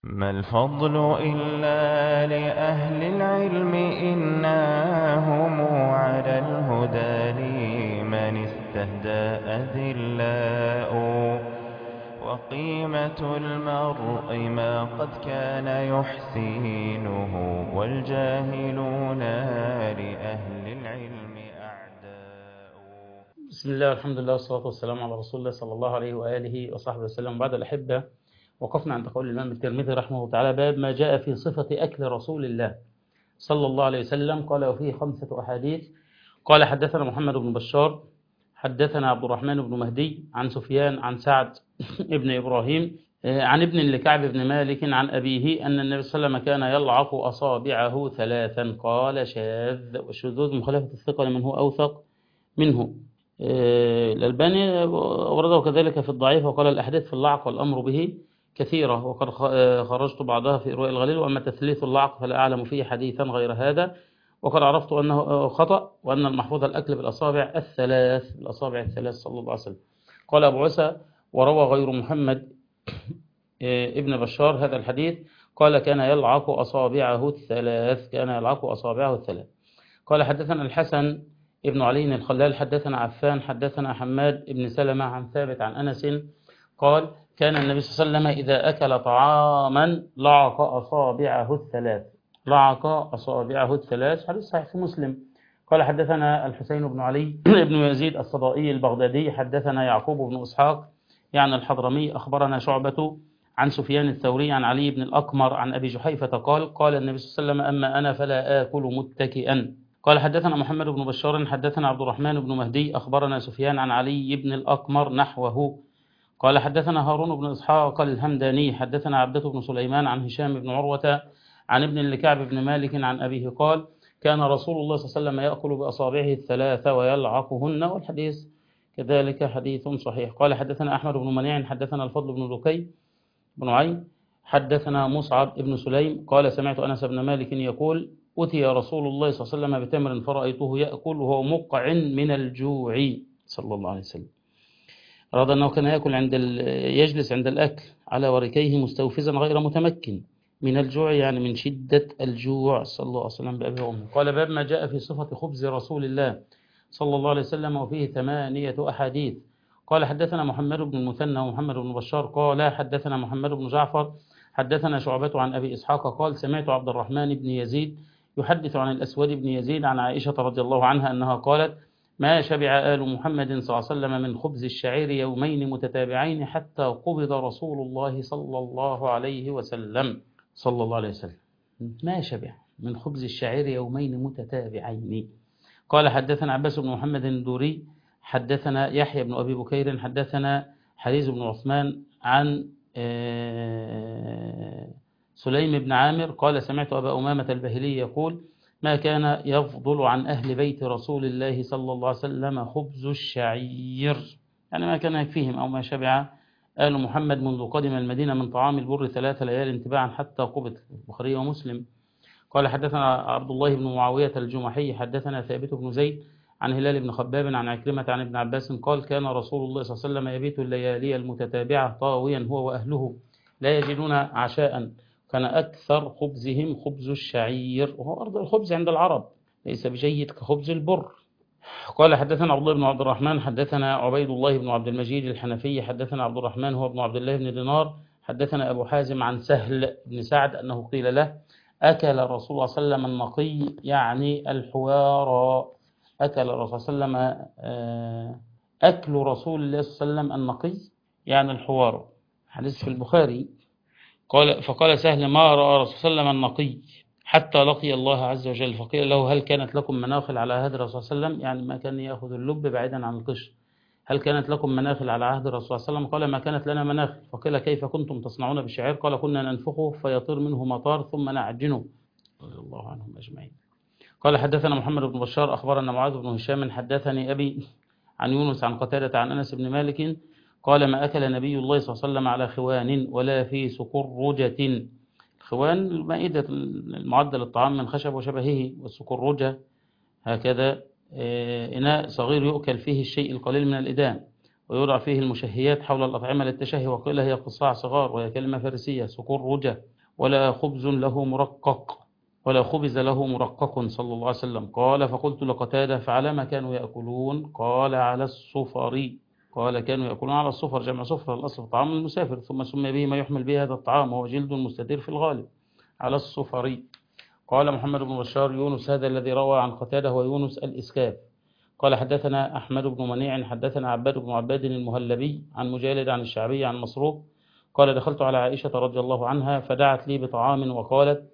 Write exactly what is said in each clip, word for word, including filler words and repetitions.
ما الفضل إلا لأهل العلم إنهم على الهدى لمن استهدى أذلاء وقيمة المرء ما قد كان يحسينه والجاهلون لأهل العلم أعداء. بسم الله والحمد لله والصلاة والسلام على رسول الله صلى الله عليه وآله وصحبه وسلم. بعد الأحبة، وقفنا عند قول الإمام الترمذي رحمه الله تعالى: باب ما جاء في صفة أكل رسول الله صلى الله عليه وسلم. قال وفيه خمسة أحاديث. قال: حدثنا محمد بن بشار، حدثنا عبد الرحمن بن مهدي عن سفيان عن سعد ابن إبراهيم عن ابن لكعب بن مالك عن أبيه أن النبي صلى الله عليه وسلم كان يلعق أصابعه ثلاثا. قال: شاذ، والشذوذ مخالفة الثقة لمن هو أوثق منه. الألباني أورده كذلك في الضعيف، وقال: الأحاديث في اللعق والأمر به كثيرة، وقد خرجت بعضها في إرواء الغليل، وأما تثليث اللعق فلا أعلم فيه حديثا غير هذا، وقد عرفت أنه خطأ، وأن المحفوظ الأكل بالأصابع الثلاث بالأصابع الثلاث صلى الله عليه وسلم. قال أبو عيسى: وروى غير محمد ابن بشار هذا الحديث، قال: كان يلعق أصابعه الثلاث كان يلعق أصابعه الثلاث. قال: حدثنا الحسن ابن علي الخلال، حدثنا عفان، حدثنا حماد ابن سلمة عن ثابت عن أنس قال: كان النبي صلى الله عليه وسلم إذا أكل طعاما لعق أصابعه الثلاث لعق أصابعه الثلاث حديث صحيح في مسلم. قال: حدثنا الحسين بن علي ابن يزيد الصدائي البغدادي، حدثنا يعقوب بن إسحاق يعني الحضرمي، أخبرنا شعبة عن سفيان الثوري عن علي بن الأقمر عن أبي جحيفة قال: قال النبي صلى الله عليه وسلم: أما أنا فلا آكل متكئا. قال: حدثنا محمد بن بشار، حدثنا عبد الرحمن بن مهدي، أخبرنا سفيان عن علي بن الأقمر نحوه. قال: حدثنا هارون بن إسحاق الهمداني، حدثنا عبدة بن سليمان عن هشام بن عروة عن ابن لكعب بن مالك عن أبيه قال: كان رسول الله صلى الله عليه وسلم يأكل بأصابعه الثلاثة ويلعقهن، والحديث كذلك حديث صحيح. قال: حدثنا أحمد بن منيع، حدثنا الفضل بن ذكي بن عين، حدثنا مصعب بن سليم قال: سمعت أنس بن مالك يقول: أتي رسول الله صلى الله عليه وسلم بتمر فرأيته يأكل وهو مقع من الجوع صلى الله عليه وسلم. أراد أنه كان يأكل عند يجلس عند الأكل على وركيه مستوفزا غير متمكن من الجوع، يعني من شدة الجوع صلى الله عليه وسلم بأبيه وأمه. قال: باب ما جاء في صفة خبز رسول الله صلى الله عليه وسلم، وفيه ثمانية أحاديث. قال: حدثنا محمد بن المثنى ومحمد بن بشار قال: حدثنا محمد بن جعفر، حدثنا شعبة عن أبي إسحاق قال: سمعت عبد الرحمن بن يزيد يحدث عن الأسود بن يزيد عن عائشة رضي الله عنها أنها قالت: ما شبع آل محمد صلى الله عليه وسلم من خبز الشعير يومين متتابعين حتى قبض رسول الله صلى الله عليه وسلم صلى الله عليه وسلم ما شبع من خبز الشعير يومين متتابعين. قال: حدثنا عباس بن محمد الدوري، حدثنا يحيى بن أبي بكير، حدثنا حريز بن عثمان عن سليم بن عامر قال: سمعت أبا أمامة البهلي يقول: ما كان يفضل عن أهل بيت رسول الله صلى الله عليه وسلم خبز الشعير، يعني ما كان يكفيهم أو ما شبع آل محمد منذ قدم المدينة من طعام البر ثلاث ليال تباعا حتى قبض. البخاري ومسلم. قال: حدثنا عبد الله بن معاوية الجمحي، حدثنا ثابت بن زيد عن هلال بن خباب عن عكرمة عن ابن عباس قال: كان رسول الله صلى الله عليه وسلم يبيت الليالي المتتابعة طاويا هو وأهله لا يجدون عشاء، كان أكثر خبزهم خبز الشعير، وهو أرض الخبز عند العرب، ليس بجيد كخبز البر. قال: حدثنا عبد الله بن عبد الرحمن، حدثنا عبيد الله بن عبد المجيد الحنفي، حدثنا عبد الرحمن هو ابن عبد الله بن دينار، حدثنا أبو حازم عن سهل بن سعد أنه قيل له: أكل رسول الله صلى الله عليه وسلم النقي، يعني الحوار. أكل الرسول صلى الله عليه وسلم أكل رسول الله صلى الله عليه وسلم النقي يعني الحوار، حديث في البخاري. قال: فقال سهل: ما رأى رسول الله صلى الله عليه وسلم النقي حتى لقي الله عز وجل، فقيل له: هل كانت لكم مناخل على عهد الرسول صلى الله عليه وسلم؟ يعني ما كان يأخذ اللب بعيدا عن القشر. هل كانت لكم مناخل على عهد الرسول صلى الله عليه وسلم؟ قال: ما كانت لنا مناخل. فقيل: كيف كنتم تصنعون بالشعير؟ قال: كنا ننفخه فيطير منه مطار ثم نعجنه، رضي الله عنهم أجمعين. قال: حدثنا محمد بن بشار، أخبرنا معاذ بن هشام، حدثني أبي عن يونس عن قتادة عن أنس بن مالك قال: ما أكل نبي الله صلى الله عليه وسلم على خوان ولا في سكرجة. الخوان المائدة المعدة للطعام من خشب وشبهه، والسكرجة هكذا إناء صغير يؤكل فيه الشيء القليل من الإدام. ويوضع فيه المشهيات حول الأطعمة للتشهي، وقيل هي قصاع صغار، وهي كلمة فارسية سكور رجة. ولا خبز له مرقق ولا خبز له مرقق صلى الله عليه وسلم. قال فقلت لقتادة فعلى ما كانوا يأكلون؟ قال على الصفر. قال كانوا يأكلون على الصفر، جمع صفر الأصل في طعام المسافر، ثم سمي به ما يحمل به هذا الطعام، وهو جلد مستتر في الغالب، على الصفر. قال محمد بن بشار يونس هذا الذي روى عن قتادة هو يونس الإسكاف. قال حدثنا أحمد بن منيع حدثنا عباد بن عباد المهلبي عن مجالد عن الشعبي عن مسروق قال دخلت على عائشة رضي الله عنها فدعت لي بطعام وقالت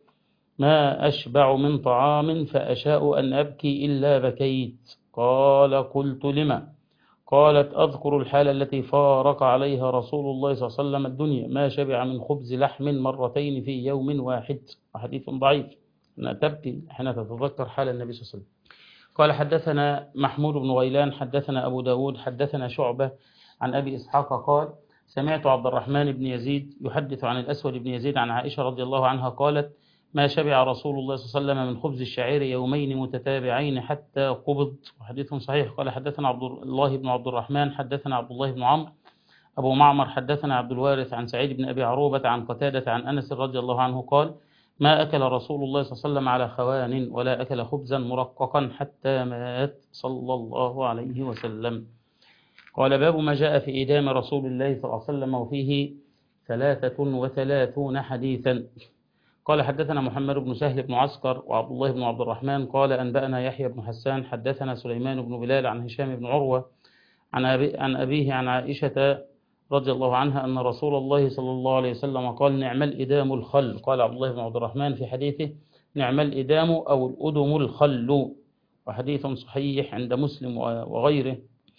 ما أشبع من طعام فأشاء أن أبكي إلا بكيت. قال قلت لما؟ قالت أذكر الحال التي فارق عليها رسول الله صلى الله عليه وسلم الدنيا، ما شبع من خبز لحم مرتين في يوم واحد. حديث ضعيف، أنها تبكي حين تتذكر حال النبي صلى الله عليه وسلم. قال حدثنا محمود بن غيلان حدثنا أبو داود حدثنا شعبة عن أبي إسحاق قال سمعت عبد الرحمن بن يزيد يحدث عن الأسود بن يزيد عن عائشة رضي الله عنها قالت ما شبع رسول الله صلى الله عليه وسلم من خبز الشعير يومين متتابعين حتى قبض. حديث صحيح. قال حدثنا عبد الله بن عبد الرحمن حدثنا عبد الله بن عمرو أبو معمر حدثنا عبد الوارث عن سعيد بن أبي عروبة عن قتادة عن أنس رضي الله عنه قال ما أكل رسول الله صلى الله عليه وسلم على خوان ولا أكل خبزا مرققا حتى مات صلى الله عليه وسلم. قال باب ما جاء في إدام رسول الله صلى الله عليه وسلم وفيه ثلاثة وثلاثون حديثا. قال حدثنا محمد بن سهل بن عسكر وعبد الله بن عبد الرحمن قال أنبأنا يحيى بن حسان حدثنا سليمان بن بلال عن هشام بن عروة عن, أبي عن أبيه عن عائشة رضي الله عنها أن رسول الله صلى الله عليه وسلم قال نعم الإدام الخل. قال عبد الله بن عبد الرحمن في حديثه نعم الإدام أو الأدم الخل، وحديث صحيح عند مسلم وغيره.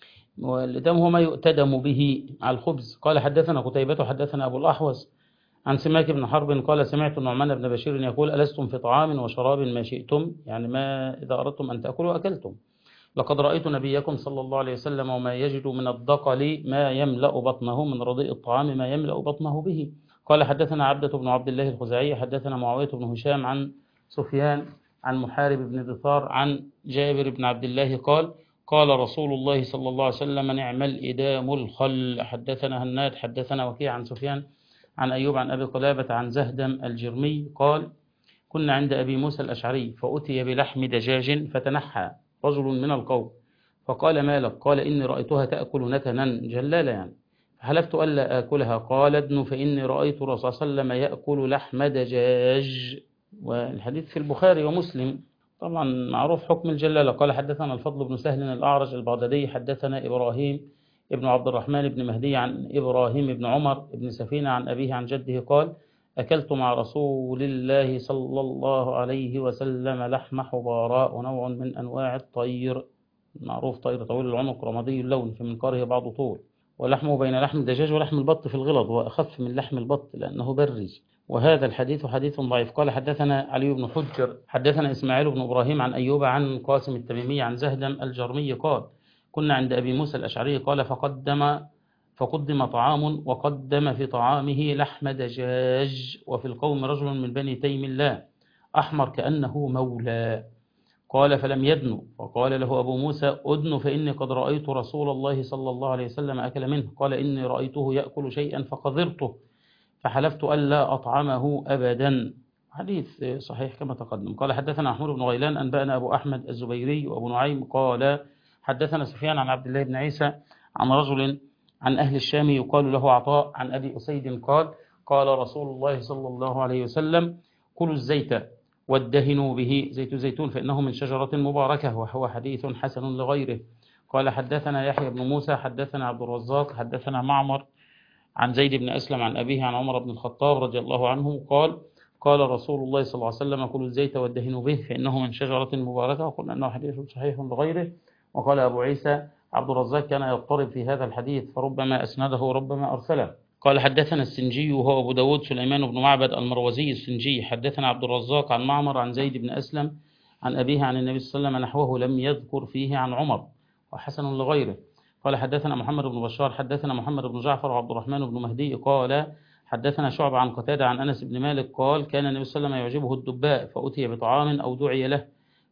والإدام هو ما يؤتدم به على الخبز. قال حدثنا قتيبة حدثنا أبو الأحوص عن سماك بن حرب قال سمعت النعمان بن بشير يقول ألستم في طعام وشراب ما شئتم، يعني ما إذا أردتم أن تأكلوا أكلتم. لقد رأيت نبيكم صلى الله عليه وسلم وما يجد من الدقل ما يملأ بطنه من رضيء الطعام ما يملأ بطنه به. قال حدثنا عبدة بن عبد الله الخزاعي حدثنا معاوية بن هشام عن سفيان عن محارب بن دثار عن جابر بن عبد الله قال قال رسول الله صلى الله عليه وسلم نعم الإدام الخل. حدثنا هناد حدثنا وكيع عن سفيان عن أيوب عن أبي قلابة عن زهدم الجرمي قال كنا عند أبي موسى الأشعري فأتي بلحم دجاج فتنحى رجل من القوم فقال ما لك؟ قال إني رأيتها تأكل نتنا جلالة يعني فحلفت ألا آكلها. قال ادن فإني رأيت الرسول صلى الله عليه وسلم يأكل لحم دجاج. والحديث في البخاري ومسلم، طبعا معروف حكم الجلالة. قال حدثنا الفضل بن سهل الأعرج البغدادي حدثنا إبراهيم ابن عبد الرحمن بن مهدي عن إبراهيم بن عمر بن سفينة عن أبيه عن جده قال أكلت مع رسول الله صلى الله عليه وسلم لحم حباراء نوع من أنواع الطير، معروف طير طويل العنق رمادي اللون في منقاره بعض طول، ولحمه بين لحم الدجاج ولحم البط في الغلظ وأخف من لحم البط لأنه برج. وهذا الحديث حديث ضعيف. قال حدثنا علي بن حجر حدثنا إسماعيل بن إبراهيم عن أيوب عن قاسم التميمي عن زهدم الجرمي قال كنا عند أبي موسى الأشعري قال فقدم فقدم طعام وقدم في طعامه لحم دجاج وفي القوم رجل من بني تيم الله أحمر كأنه مولى. قال فلم يدن فقال له أبو موسى أدن فإني قد رأيت رسول الله صلى الله عليه وسلم أكل منه. قال إني رأيته يأكل شيئا فقذرته فحلفت ألا أطعمه أبدا. حديث صحيح كما تقدم. قال حدثنا محمود بن غيلان أنبأنا أبو أحمد الزبيري وأبو نعيم قال حدثنا سفيان عن عبد الله بن عيسى عن رجل عن أهل الشام يقال له عطاء عن أبي أسيد قال قال رسول الله صلى الله عليه وسلم كلوا الزيت وادهنوا به زيت زيتون فإنه من شجرة مباركة وهو حديث حسن لغيره. قال حدثنا يحيى بن موسى حدثنا عبد الرزاق حدثنا معمر عن زيد بن أسلم عن أبيه عن عمر بن الخطاب رضي الله عنه قال قال رسول الله صلى الله عليه وسلم كلوا الزيت وادهنوا به فإنه من شجرة مباركة وقلنا أنه حديث صحيح لغيره. وقال أبو عيسى عبد الرزاق كان يضطرب في هذا الحديث فربما أسنده وربما أرسله. قال حدثنا السنجي وهو أبو داود سليمان بن معبد المروزي السنجي حدثنا عبد الرزاق عن معمر عن زيد بن أسلم عن أبيه عن النبي صلى الله عليه وسلم نحوه لم يذكر فيه عن عمر وحسن لغيره. قال حدثنا محمد بن بشار حدثنا محمد بن جعفر وعبد الرحمن بن مهدي قال حدثنا شعبة عن قتادة عن أنس بن مالك قال كان النبي صلى الله عليه وسلم يعجبه الدباء فأتي بطعام أو دعي له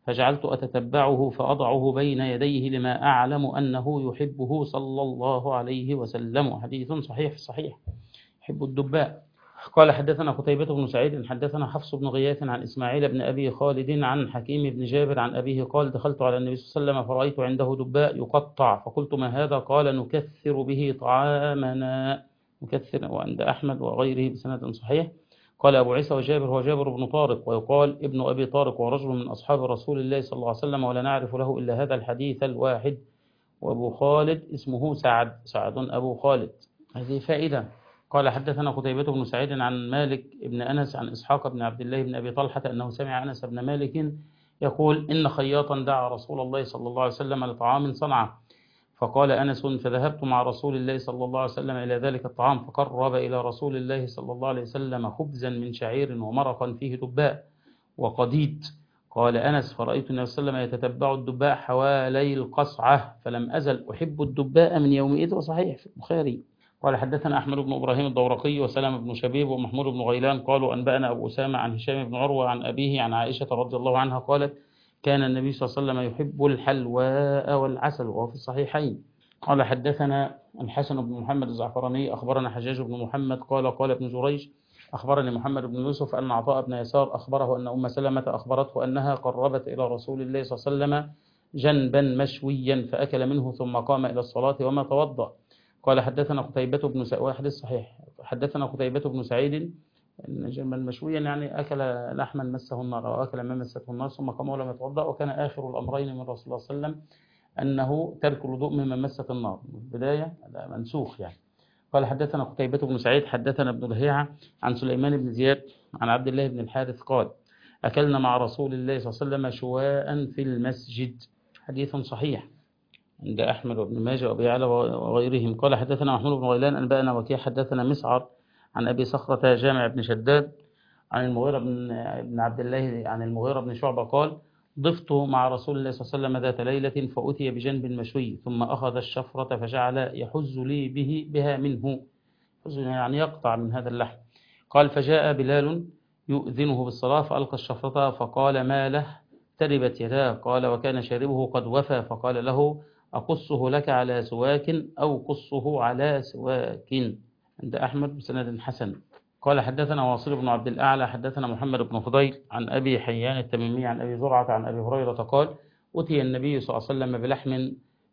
فجعلت أتتبعه فأضعه بين يديه لما أعلم أنه يحبه صلى الله عليه وسلم. حديث صحيح صحيح. يحب الدباء. قال حدثنا قتيبة بن سعيد حدثنا حفص بن غياث عن إسماعيل بن أبي خالد عن حكيم بن جابر عن أبيه قال دخلت على النبي صلى الله عليه وسلم فرأيت عنده دباء يقطع فقلت ما هذا؟ قال نكثر به طعامنا. نكثر. وعند أحمد وغيره بسند صحيح. قال أبو عيسى وجابر هو جابر بن طارق ويقال ابن أبي طارق ورجل من أصحاب رسول الله صلى الله عليه وسلم ولا نعرف له إلا هذا الحديث الواحد. وأبو خالد اسمه سعد سعد أبو خالد. هذه فائدة. قال حدثنا قتيبة بن سعيد عن مالك بن أنس عن إسحاق بن عبد الله بن أبي طلحة أنه سمع أنس بن مالك يقول إن خياطا دعا رسول الله صلى الله عليه وسلم لطعام صنعه فقال أنس فذهبت مع رسول الله صلى الله عليه وسلم إلى ذلك الطعام فقرب إلى رسول الله صلى الله عليه وسلم خبزا من شعير ومرقا فيه دباء وقديد. قال أنس فرأيت النبي صلى الله عليه وسلم يتتبع الدباء حوالي القصعة فلم أزل أحب الدباء من يومئذ. وصحيح في البخاري. قال حدثنا أحمد بن إبراهيم الدورقي وسلم بن شبيب ومحمود بن غيلان قالوا أنبأنا أبو أسامة عن هشام بن عروة عن أبيه عن عائشة رضي الله عنها قالت كان النبي صلى الله عليه وسلم يحب الحلواء والعسل وهو في الصحيحين. قال حدثنا الحسن بن محمد الزعفراني أخبرنا حجاج بن محمد قال قال ابن جريج أخبرني محمد بن يوسف أن عطاء بن يسار أخبره أن أم سلمة أخبرته أنها قربت إلى رسول الله صلى الله عليه وسلم جنبا مشويا فأكل منه ثم قام إلى الصلاة وما توضأ. قال حدثنا قتيبة بن سعيد واحد صحيح. حدثنا قتيبة بن سعيد جنبا مشويا يعني أكل لحما مسه النار أو أكل ما مسته النار ثم قام ولم يتوضأ. وكان آخر الأمرين من رسول الله صلى الله عليه وسلم أنه ترك الوضوء مما مست النار. البداية منسوخ يعني. قال حدثنا قتيبة بن سعيد حدثنا ابن لهيعة عن سليمان بن زياد عن عبد الله بن الحارث قال أكلنا مع رسول الله صلى الله عليه وسلم شواء في المسجد. حديث صحيح عند أحمد وابن ماجه وأبي يعلى وغيرهم. قال حدثنا محمود بن غيلان أنبأنا وكيع حدثنا مسعر عن أبي صخرة جامع بن شداد عن المغيرة بن عبد الله عن المغيرة بن شعبة قال ضفت مع رسول الله صلى الله عليه وسلم ذات ليلة فأتي بجنب مشوي ثم أخذ الشفرة فجعل يحز لي به بها منه يعني يقطع من هذا اللحم. قال فجاء بلال يؤذنه بالصلاة فألقى الشفرة فقال ما له تربت يداه. قال وكان شاربه قد وفى فقال له أقصه لك على سواك أو قصه على سواك. عند أحمد بسند حسن. قال حدثنا واصل بن عبد الأعلى حدثنا محمد بن فضيل عن أبي حيان التميمي عن أبي زرعة عن أبي هريرة قال أتي النبي صلى الله عليه وسلم بلحم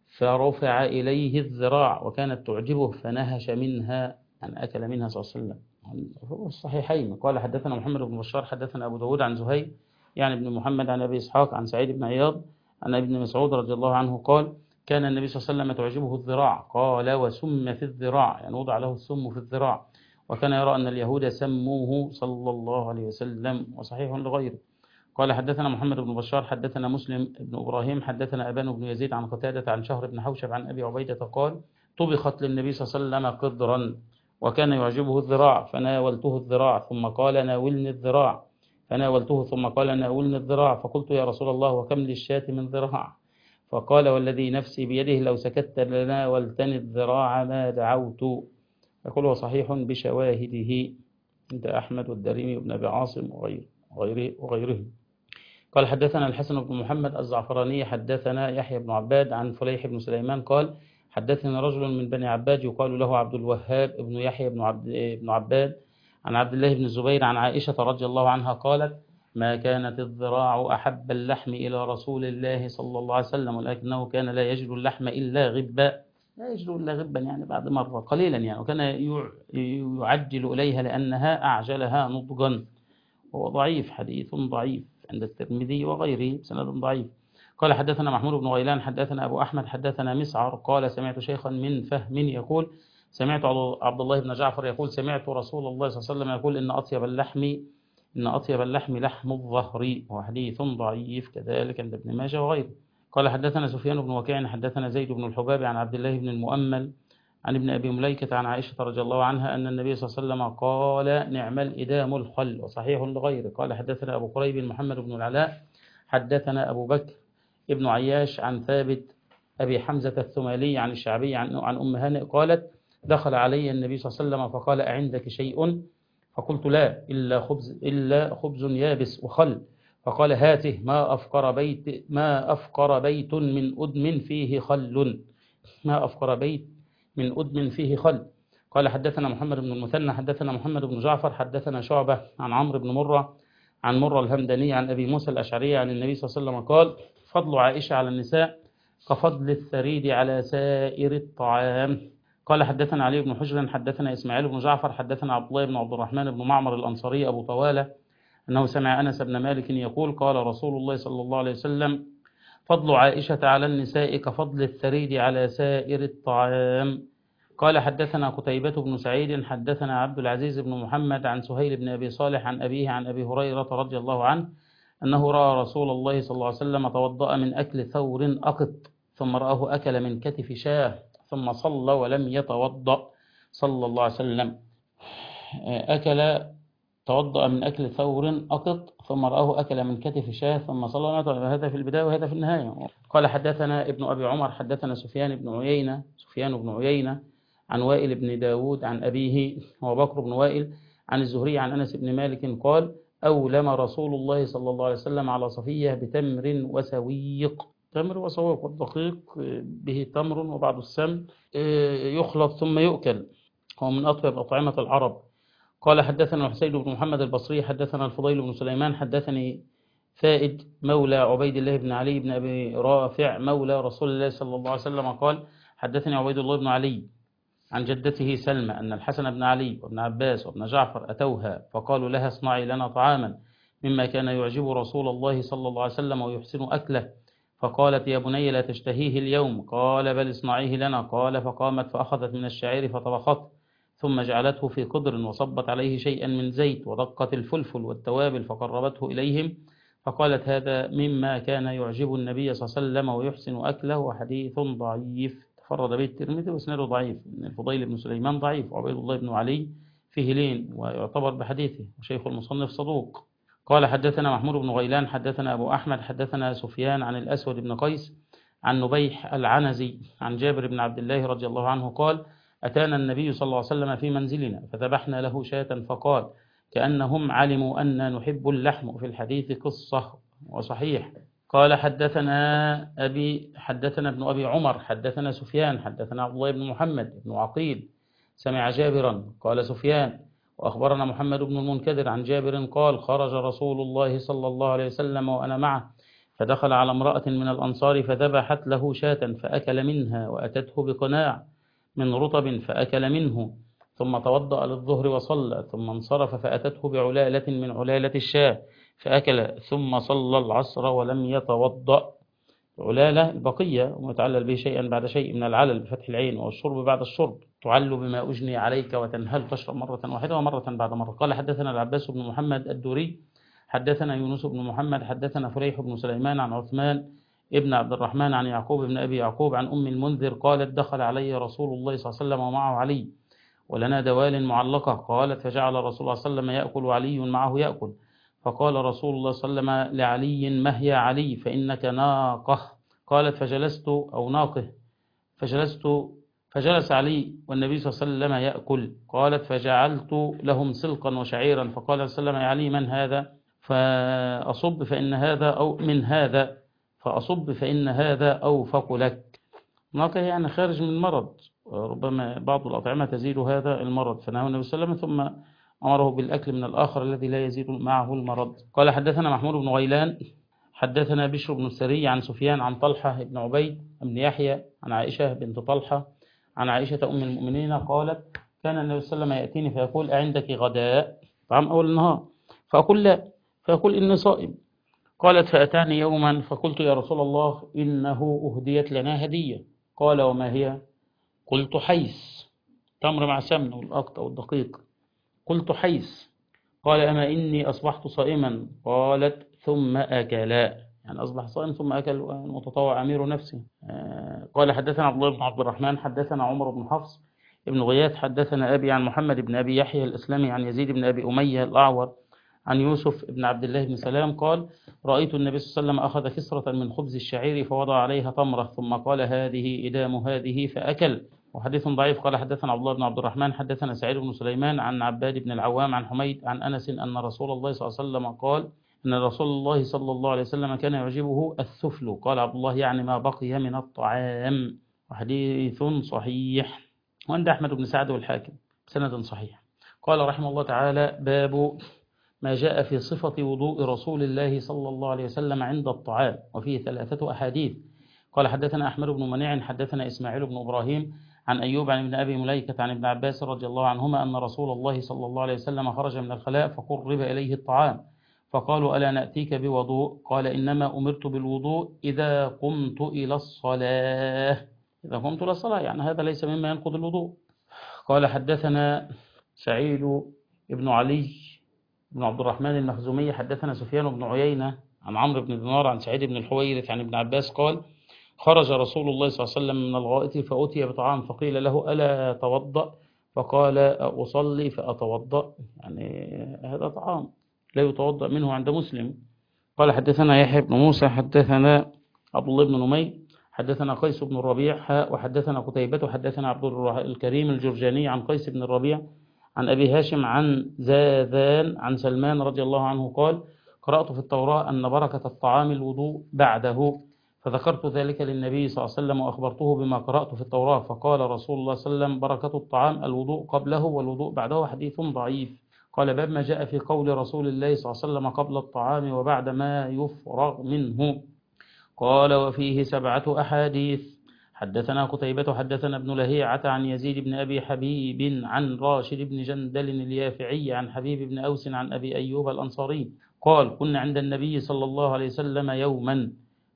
فرفع إليه الذراع وكانت تعجبه فنهش منها أن أكل منها صلى الله عليه وسلم. الصحيحين. قال حدثنا محمد بن بشار حدثنا أبو داود عن زهير يعني ابن محمد عن أبي إسحاق عن سعيد بن عياض عن ابن مسعود رضي الله عنه قال كان النبي صلى الله عليه وسلم تعجبه الذراع قال وسم في الذراع يعني وضع له السم في الذراع وكان يرى أن اليهود سموه صلى الله عليه وسلم. وصحيح لغيره. قال حدثنا محمد بن بشار حدثنا مسلم بن إبراهيم حدثنا أبان بن يزيد عن قتادة عن شهر بن حوشب عن أبي عبيدة قال طبخت للنبي صلى الله عليه وسلم قدرا وكان يعجبه الذراع فناولته الذراع ثم قال ناولني الذراع فناولته ثم قال ناولني الذراع فقلت يا رسول الله وكم للشاة من ذراع فقال والذي نفسي بيده لو سكت لناولتني الذراع ما دعوت. يقول هو صحيح بشواهده عند أحمد والدارمي وابن أبي عاصم وغيره وغيره. قال حدثنا الحسن بن محمد الزعفراني حدثنا يحيى بن عباد عن فليح بن سليمان قال حدثنا رجل من بني عباد يقال له عبد الوهاب ابن يحيى بن عبد بن عباد عن عبد الله بن الزبير عن عائشة رضي الله عنها قالت ما كانت الذراع أحب اللحم إلى رسول الله صلى الله عليه وسلم ولكنه كان لا يجد اللحم إلا غبا لا يجد إلا غبا يعني بعد مرة قليلا يعني وكان يعجل إليها لأنها أعجلها نضجا. وهو ضعيف حديث ضعيف عند الترمذي وغيره سند ضعيف. قال حدثنا محمود بن غيلان حدثنا أبو أحمد حدثنا مسعر قال سمعت شيخا من فهم يقول سمعت عبد الله بن جعفر يقول سمعت رسول الله صلى الله عليه وسلم يقول إن أطيب اللحم إن أطيب اللحم لحم الظهر وحديث ضعيف كذلك عند ابن ماجه وغيره. قال حدثنا سفيان بن وكيع حدثنا زيد بن الحباب عن عبد الله بن المؤمل عن ابن أبي مليكة عن عائشة رضي الله عنها أن النبي صلى الله عليه وسلم قال نعم الإدام الخل وصحيح لغيره. قال حدثنا أبو قريب محمد بن العلاء حدثنا أبو بكر ابن عياش عن ثابت أبي حمزة الثمالي عن الشعبي عن, عن أم هانئ قالت دخل علي النبي صلى الله عليه وسلم فقال أعندك شيء فقلت لا إلا خبز, إلا خبز يابس وخل فقال هاته ما أفقر بيت ما أفقر بيت من أدم فيه خل ما أفقر بيت من أدم فيه خل. قال حدثنا محمد بن المثنى حدثنا محمد بن جعفر حدثنا شعبة عن عمرو بن مرة عن مرة الهمداني عن أبي موسى الأشعري عن النبي صلى الله عليه وسلم قال فضل عائشة على النساء كفضل الثريد على سائر الطعام. قال حدثنا علي بن حجر حدثنا إسماعيل بن جعفر حدثنا عبد الله بن عبد الرحمن بن معمر الأنصاري أبو طوالة أنه سمع أنس بن مالك يقول قال رسول الله صلى الله عليه وسلم فضل عائشة على النساء كفضل الثريد على سائر الطعام. قال حدثنا قتيبة بن سعيد حدثنا عبد العزيز بن محمد عن سهيل بن أبي صالح عن أبيه عن أبي هريرة رضي الله عنه أنه رأى رسول الله صلى الله عليه وسلم توضأ من أكل ثور أقط ثم رآه أكل من كتف شاه ثم صلى ولم يتوضأ صلى الله عليه وسلم. أكل توضأ من أكل ثور أقط ثم رآه أكل من كتف شاه ثم صلى. هذا في البداية وهذا في النهاية. قال حدثنا ابن أبي عمر حدثنا سفيان بن عيينة سفيان بن عيينة عن وائل بن داود عن أبيه وبكر بن وائل عن الزهري عن أنس بن مالك قال أولم رسول الله صلى الله عليه وسلم على صفية بتمر وسويق. تمر وسويق والدقيق به تمر وبعض السمن يخلط ثم يؤكل، هو من أطيب أطعمة العرب. قال حدثنا حسين بن محمد البصري حدثنا الفضيل بن سليمان حدثني فائد مولى عبيد الله بن علي بن أبي رافع مولى رسول الله صلى الله عليه وسلم قال حدثني عبيد الله بن علي عن جدته سلمى أن الحسن بن علي وابن عباس وابن جعفر أتوها فقالوا لها اصنعي لنا طعاما مما كان يعجب رسول الله صلى الله عليه وسلم ويحسن أكله، فقالت يا بني لا تشتهيه اليوم، قال بل اصنعيه لنا، قال فقامت فأخذت من الشعير فطبخته ثم جعلته في قدر وصبت عليه شيئا من زيت ودقت الفلفل والتوابل فقربته إليهم، فقالت هذا مما كان يعجب النبي صلى الله عليه وسلم ويحسن أكله. وحديث ضعيف تفرد به الترمذي واسناده ضعيف، الفضيل بن سليمان ضعيف وعبيد الله بن علي فيه لين ويعتبر بحديثه وشيخ المصنف صدوق. قال حدثنا محمود بن غيلان حدثنا أبو أحمد حدثنا سفيان عن الأسود بن قيس عن نبيح العنزي عن جابر بن عبد الله رضي الله عنه قال أتانا النبي صلى الله عليه وسلم في منزلنا فذبحنا له شاة فقال كأنهم علموا أن نحب اللحم، في الحديث قصة وصحيح. قال حدثنا أبي حدثنا ابن أبي عمر حدثنا سفيان حدثنا عبد الله بن محمد بن عقيل سمع جابرا قال سفيان وأخبرنا محمد بن المنكدر عن جابر قال خرج رسول الله صلى الله عليه وسلم وأنا معه فدخل على امرأة من الأنصار فذبحت له شاة فأكل منها وأتته بقناع من رطب فأكل منه ثم توضأ للظهر وصلى ثم انصرف فأتته بعلالة من علالة الشاة فأكل ثم صلى العصر ولم يتوضأ. علالة البقية ومتعلل به شيئا بعد شيء من العلل بفتح العين والشرب بعد الشرب تعل بما أجني عليك وتنهل تشرب مرة واحدة ومرة بعد مرة. قال حدثنا العباس بن محمد الدوري حدثنا يونس بن محمد حدثنا فليح بن سليمان عن عثمان ابن عبد الرحمن عن يعقوب بن أبي يعقوب عن أم المنذر قالت دخل علي رسول الله صلى الله عليه وسلم ومعه علي ولنا دوال معلقة، قالت فجعل رسول الله صلى الله عليه وسلم يأكل وعلي معه يأكل، فقال رسول الله صلى الله عليه وسلم لعلي ما هي علي فإنك ناقه، قالت فجلست أو ناقه فجلست فجلس علي والنبي صلى الله عليه وسلم يأكل، قالت فجعلت لهم سلقا وشعيرا، فقال صلى الله عليه وسلم يا علي من هذا؟ فأصب فإن هذا أو من هذا فأصب فإن هذا أوفق لك. ناقه يعني خارج من المرض، ربما بعض الأطعمة تزيد هذا المرض، فنهى النبي صلى الله عليه وسلم ثم أمره بالأكل من الآخر الذي لا يزيد معه المرض. قال حدثنا محمود بن غيلان حدثنا بشر بن السري عن سفيان عن طلحة بن عبيد بن يحيى عن عائشة بنت طلحة عن عائشة أم المؤمنين قالت كان النبي صلى الله عليه وسلم يأتيني فيقول أعندك غداء طعام أول النهار؟ فأقول لا، فيقول إني صائم. قالت فأتاني يوما فقلت يا رسول الله إنه أهديت لنا هدية، قال وما هي؟ قلت حيس، تمر مع سمن والأقط أو الدقيق، قلت حيس، قال أما إني أصبحت صائما، قالت ثم أكلا، يعني أصبح صائم ثم أكل المتطوع أمير نفسه. قال حدثنا عبد الله بن عبد الرحمن حدثنا عمر بن حفص ابن غياث حدثنا أبي عن محمد بن أبي يحيى الإسلامي عن يزيد بن أبي أمية الأعور عن يوسف بن عبد الله بن سلام قال رأيت النبي صلى الله عليه وسلم أخذ كسرة من خبز الشعير فوضع عليها تمرة ثم قال هذه إدام هذه فأكل. وحديث ضعيف. قال حدثنا عبد الله بن عبد الرحمن حدثنا سعيد بن سليمان عن عباد بن العوام عن حميد عن أنس أن رسول الله صلى الله عليه وسلم قال أن رسول الله صلى الله عليه وسلم كان يعجبه الثفل. قال عبد الله يعني ما بقي من الطعام. وحديث صحيح. وعند أحمد بن سعد والحاكم سند صحيح. قال رحمه الله تعالى: باب ما جاء في صفة وضوء رسول الله صلى الله عليه وسلم عند الطعام، وفيه ثلاثة أحاديث. قال حدثنا أحمد بن منيع حدثنا إسماعيل بن إبراهيم عن أيوب عن ابن أبي مليكة عن ابن عباس رضي الله عنهما أن رسول الله صلى الله عليه وسلم خرج من الخلاء فقرب إليه الطعام، فقالوا: ألا نأتيك بوضوء؟ قال: إنما أمرت بالوضوء إذا قمت إلى الصلاة. إذا قمت إلى الصلاة يعني هذا ليس مما ينقض الوضوء. قال حدثنا سعيد بن علي بن عبد الرحمن المخزومي حدثنا سفيان بن عيينة عن عمرو بن دينار عن سعيد بن الحويرث عن ابن عباس قال: خرج رسول الله صلى الله عليه وسلم من الغائط فأتي بطعام فقيل له: ألا توضأ؟ فقال: أصلي فأتوضأ. يعني هذا طعام لا يتوضأ منه عند مسلم. قال حدثنا يحيى بن موسى حدثنا عبد الله بن نمير حدثنا قيس بن الربيع حاء وحدثنا قتيبة حدثنا عبد الكريم الجرجاني عن قيس بن الربيع عن أبي هاشم عن زاذان عن سلمان رضي الله عنه قال: قرأت في التوراة أن بركة الطعام الوضوء بعده، فذكرت ذلك للنبي صلى الله عليه وسلم وأخبرته بما قرأت في التوراة، فقال رسول الله صلى الله عليه وسلم: بركة الطعام الوضوء قبله والوضوء بعده. حديث ضعيف. قال: باب ما جاء في قول رسول الله صلى الله عليه وسلم قبل الطعام وبعد ما يفرغ منه. قال: وفيه سبعة أحاديث. حدثنا قتيبة حدثنا ابن لهيعة عن يزيد بن أبي حبيب عن راشد بن جندل اليافعي عن حبيب بن أوس عن أبي أيوب الأنصاري قال: كنا عند النبي صلى الله عليه وسلم يوما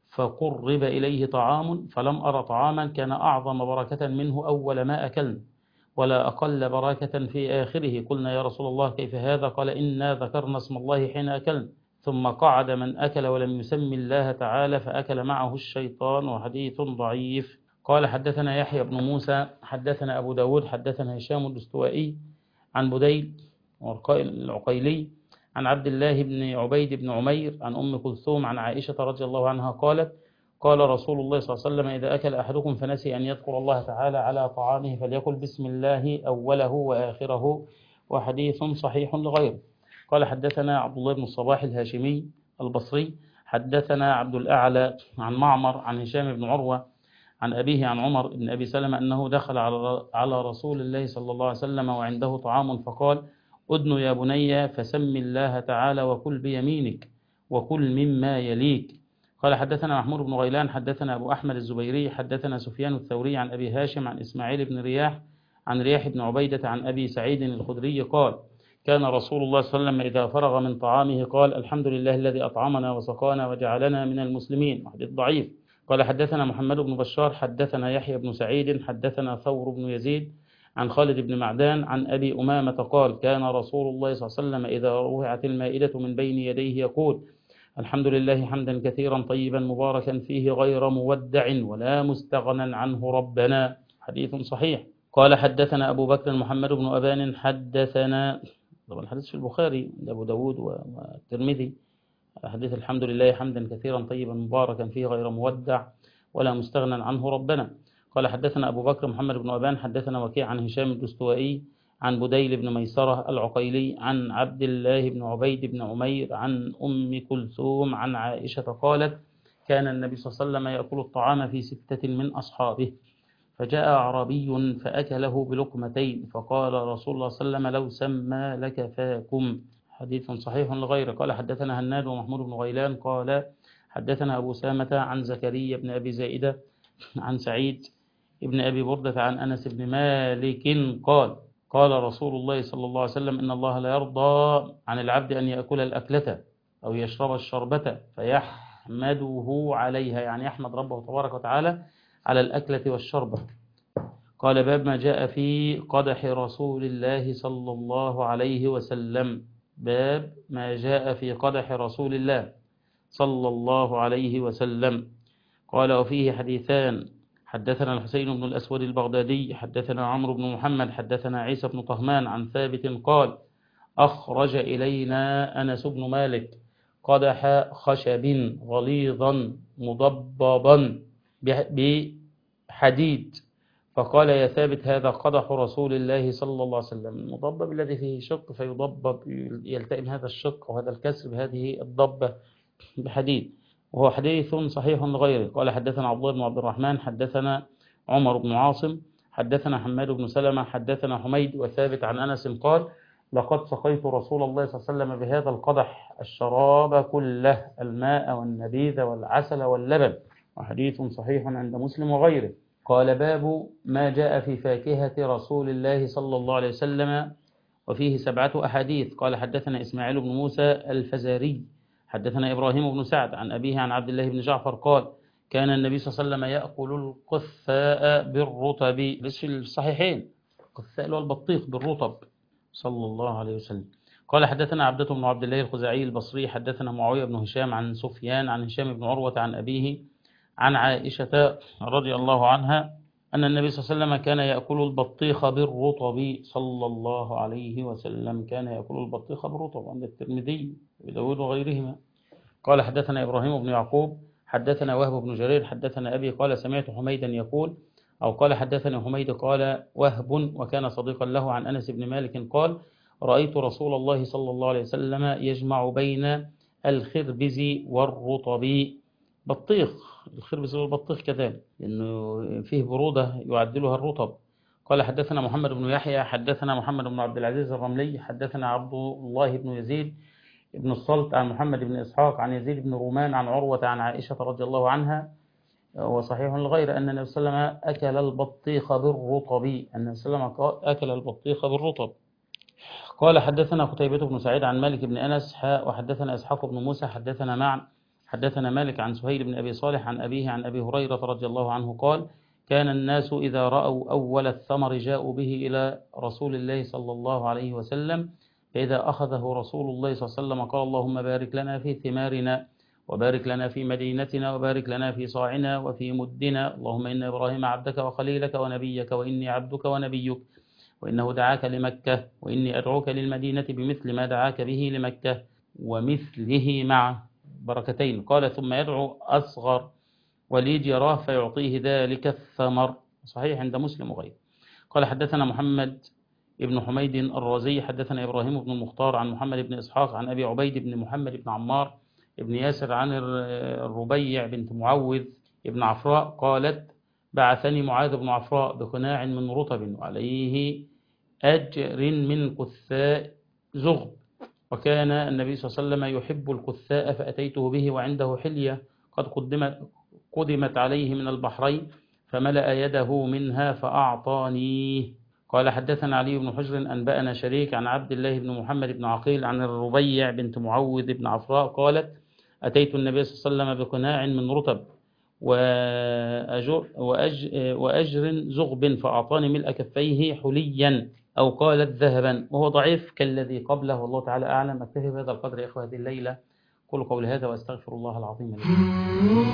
فقرب إليه طعام فلم أر طعاما كان أعظم بركة منه أول ما أكلنا ولا أقل بركة في آخره. قلنا: يا رسول الله كيف هذا؟ قال: إنا ذكرنا اسم الله حين أكلنا، ثم قعد من أكل ولم يسم الله تعالى فأكل معه الشيطان. وحديث ضعيف. قال حدثنا يحيى بن موسى حدثنا أبو داود حدثنا هشام الدستوائي عن بديل العقيلي عن عبد الله بن عبيد بن عمير عن أم كلثوم عن عائشة رضي الله عنها قالت: قال رسول الله صلى الله عليه وسلم: إذا أكل أحدكم فنسي أن يذكر الله تعالى على طعامه فليقل بسم الله أوله وآخره. وحديث صحيح لغيره. قال حدثنا عبد الله بن الصباح الهاشمي البصري حدثنا عبد الأعلى عن معمر عن هشام بن عروة عن أبيه عن عمر بن أبي سلمة أنه دخل على رسول الله صلى الله عليه وسلم وعنده طعام فقال: أدن يا بني فسم الله تعالى وكل بيمينك وكل مما يليك. قال حدثنا محمود بن غيلان حدثنا أبو أحمد الزبيري حدثنا سفيان الثوري عن أبي هاشم عن إسماعيل بن رياح عن رياح بن عبيدة عن أبي سعيد الخدري قال: كان رسول الله صلى الله عليه وسلم إذا فرغ من طعامه قال: الحمد لله الذي أطعمنا وسقانا وجعلنا من المسلمين. حديث ضعيف. قال حدثنا محمد بن بشار حدثنا يحيى بن سعيد حدثنا ثور بن يزيد عن خالد بن معدان عن أبي أمامة قال: كان رسول الله صلى الله عليه وسلم إذا رفعت المائدة من بين يديه يقول: الحمد لله حمدا كثيرا طيبا مباركا فيه غير مودع ولا مستغنى عنه ربنا. حديث صحيح. قال حدثنا أبو بكر محمد بن أبان حدثنا، طبعا الحديث في البخاري أبو داود والترمذي، حديث الحمد لله حمدا كثيرا طيبا مباركا فيه غير مودع ولا مستغنى عنه ربنا. قال حدثنا أبو بكر محمد بن أبان حدثنا وكيع عن هشام الدستوائي عن بديل بن ميسرة العقيلي عن عبد الله بن عبيد بن عمير عن أم كلثوم عن عائشة قالت: كان النبي صلى الله عليه وسلم يأكل الطعام في ستة من أصحابه، فجاء أعرابي فأكله بلقمتين فقال رسول الله صلى الله عليه وسلم: لو سمى لكفاكم. حديث صحيح لغيره. قال حدثنا هناد ومحمود بن غيلان قال حدثنا أبو سامة عن زكريا بن أبي زائدة عن سعيد ابن أبي بردة عن أنس بن مالك قال: قال رسول الله صلى الله عليه وسلم: إن الله لا يرضى عن العبد أن يأكل الأكلة أو يشرب الشربة فيحمده عليها، يعني يحمد ربه تبارك وتعالى على الأكلة والشربة. قال: باب ما جاء في قدح رسول الله صلى الله عليه وسلم. باب ما جاء في قدح رسول الله صلى الله عليه وسلم. قال: وفيه حديثان. حدثنا الحسين بن الأسود البغدادي حدثنا عمرو بن محمد حدثنا عيسى بن طهمان عن ثابت قال: أخرج إلينا أنس بن مالك قدح خشب غليظا مضببا بحديد، فقال يا ثابت هذا قدح رسول الله صلى الله عليه وسلم. المضبب الذي فيه شق فيضبب يلتئم هذا الشق وهذا الكسر بهذه الضبة بحديد، وهو حديث صحيح لغيره. قال حدثنا عبد الله بن عبد الرحمن حدثنا عمر بن عاصم حدثنا حماد بن سلمة حدثنا حميد وثابت عن أنس قال لقد سقيت رسول الله صلى الله عليه وسلم بهذا القدح الشراب كله، الماء والنبيذ والعسل واللبن، وحديث صحيح عند مسلم وغيره. قال باب ما جاء في فاكهة رسول الله صلى الله عليه وسلم، وفيه سبعة أحاديث. قال حدثنا إسماعيل بن موسى الفزاري حدثنا إبراهيم بن سعد عن أبيه عن عبد الله بن جعفر قال كان النبي صلى الله عليه وسلم يأكل القثاء بالرطب، في الصحيحين القثاء والبطيخ بالرطب صلى الله عليه وسلم. قال حدثنا عبدة بن عبد الله الخزاعي البصري حدثنا معاوية بن هشام عن سفيان عن هشام بن عروة عن أبيه عن عائشة رضي الله عنها أن النبي صلى الله عليه وسلم كان يأكل البطيخ بالرطب صلى الله عليه وسلم، كان يأكل البطيخ بالرطب عند الترمذي وداود وغيرهما. قال حدثنا إبراهيم بن يعقوب حدثنا وهب بن جرير حدثنا أبي قال سمعت حميدا يقول أو قال حدثنا حميد قال وهب وكان صديقا له عن أنس بن مالك قال رأيت رسول الله صلى الله عليه وسلم يجمع بين الخربز والرطب. بطيخ الخربز والبطيخ كذلك لأنه فيه برودة يعدلها الرطب. قال حدثنا محمد بن يحيى حدثنا محمد بن عبد العزيز الرملي حدثنا عبد الله بن يزيد ابن الصلت عن محمد بن إسحاق عن يزيد بن رومان عن عروة عن عائشة رضي الله عنها وصحيح لغير أن النبي صلى الله عليه وسلم أكل البطيخ بالرطب، أن النبي صلى الله عليه وسلم أكل البطيخ بالرطب. قال حدثنا قتيبة بن سعيد عن مالك بن أنس حاء وحدثنا إسحاق بن موسى حدثنا معا حدثنا مالك عن سهيل بن أبي صالح عن أبيه عن أبي هريرة رضي الله عنه قال كان الناس إذا رأوا أول الثمر جاءوا به إلى رسول الله صلى الله عليه وسلم، فإذا أخذه رسول الله صلى الله عليه وسلم قال اللهم بارك لنا في ثمارنا وبارك لنا في مدينتنا وبارك لنا في صاعنا وفي مدنا، اللهم إن إبراهيم عبدك وخليلك ونبيك وإني عبدك ونبيك وإنه دعاك لمكة وإني أدعوك للمدينة بمثل ما دعاك به لمكة ومثله مع بركتين. قال ثم يدعو أصغر وليد يراه فيعطيه ذلك الثمر، صحيح عند مسلم وغيره. قال حدثنا محمد ابن حميد الرازي حدثنا إبراهيم بن المختار عن محمد بن إسحاق عن أبي عبيد بن محمد بن عمار ابن ياسر عن الربيع بنت معوذ ابن عفراء قالت بعثني معاذ بن عفراء بقناع من رطب وعليه أجر من كثاء زغب، وكان النبي صلى الله عليه وسلم يحب الكثاء فأتيته به وعنده حلية قد قدمت, قدمت عليه من البحرين فملأ يده منها فأعطانيه. قال حدثنا علي بن حجر أنبأنا شريك عن عبد الله بن محمد بن عقيل عن الربيع بنت معوذ بن عفراء قالت أتيت النبي صلى الله عليه وسلم بقناع من رطب وأجر, وأج وأجر زغب فأعطاني ملء كفيه حليا أو قالت ذهبا، وهو ضعيف كالذي قبله والله تعالى أعلم. أكتفي بهذا القدر يا إخوة هذه الليلة. قولوا قولي هذا وأستغفر الله العظيم لي.